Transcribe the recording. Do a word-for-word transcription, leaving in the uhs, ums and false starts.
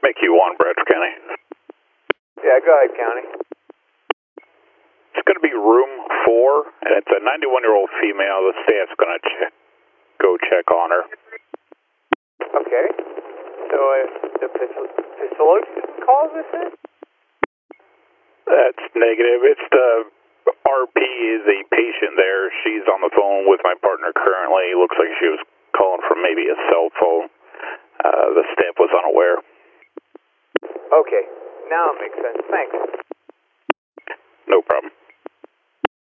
Make you one, Bradford County. Yeah, go ahead, County. It's going to be room four, and it's a ninety-one-year-old female. The staff's going to check, go check on her. Okay. So uh, the facility call this in? That's negative. It's the R P is a patient there. She's on the phone with my partner currently. Looks like she was calling from maybe a cell phone. Uh, the staff was unaware. Okay. Now it makes sense. Thanks. No problem.